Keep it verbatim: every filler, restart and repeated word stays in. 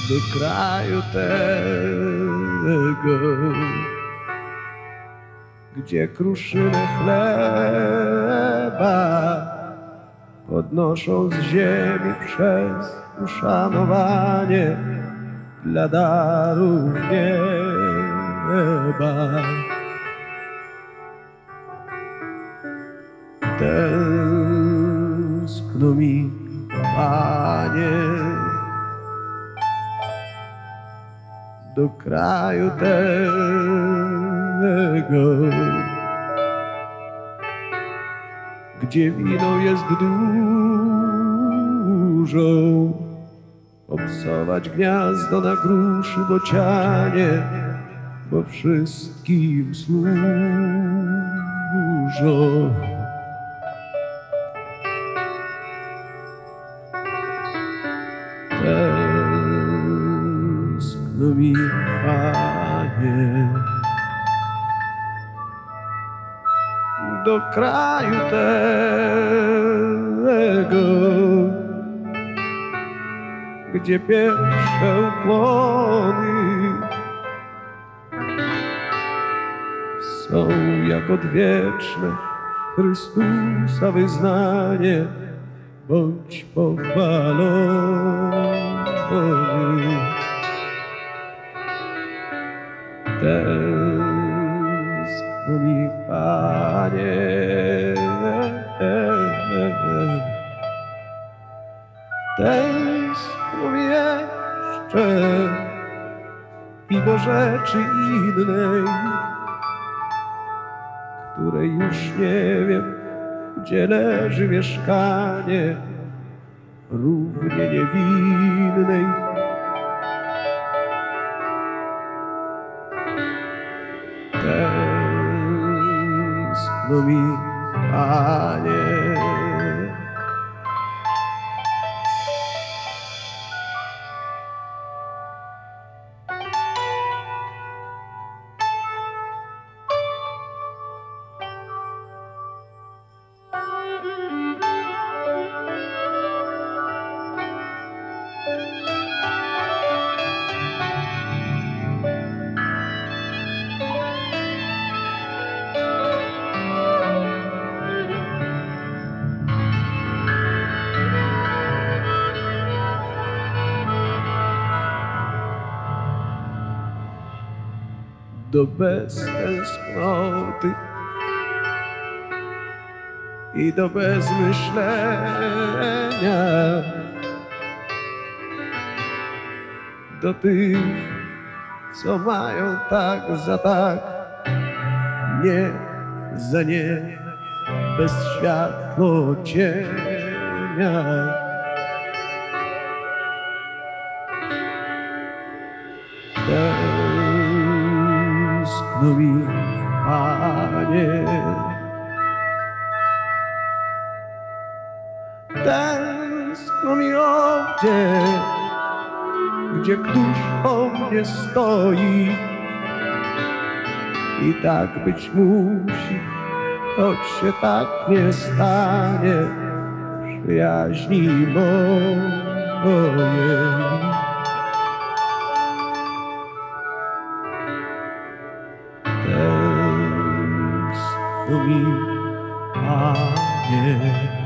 do kraju tego, gdzie kruszynę chleba podnoszą z ziemi przez uszanowanie dla darów nieba. Tęskno mi, Panie, do kraju tego, gdzie wino jest dużo, obsować gniazdo na gruszy bocianie, bo wszystkim służą. Tęskno mi, Panie, do kraju tego, gdzie pierwsze ukłony są jak odwieczne Chrystusa wyznanie. Bądź pochwalony. Tęskno mi, Panie, tęskno mi jeszcze i do rzeczy innej, której już nie wiem, gdzie leży mieszkanie, równie niewinnej. Tęskno mi, Panie, do beztęsknoty i do bezmyślenia, do tych, co mają tak za tak, nie za nie, bez światło cienia. Tęskno mi, Panie, tęskno mi owdzie, gdzie któż o mnie stoi. I tak być musi, choć się tak nie stanie, przyjaźni mojej. Tęskno mi, Panie.